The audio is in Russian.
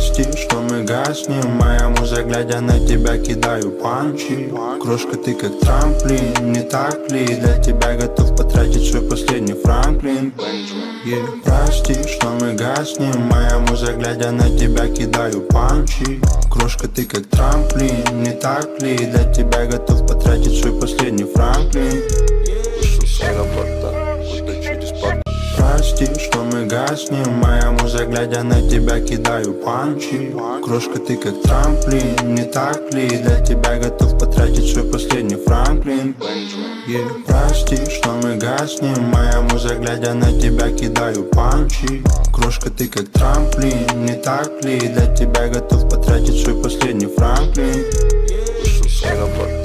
Прости, что мы гаснем, моя муза, глядя на тебя, кидаю панчи. Крошка, ты как трамплин, не так ли? Для тебя готов потратить свой последний Франклин. Прости, что мы гаснем, моя муза, глядя на тебя, кидаю панчи. Крошка, ты как трамплин, не так ли? Для тебя готов потратить свой последний Франклин. Прости, что мы гаснем, моя муза, глядя на тебя, кидаю панчи. Крошка, ты как трамплин, не так ли? Для тебя готов потратить свой последний Франклин. Прости, что мы гаснем, моя муза, глядя на тебя, кидаю панчи. Крошка, ты как трамплин, не так ли? Для тебя готов потратить свой последний Франклин.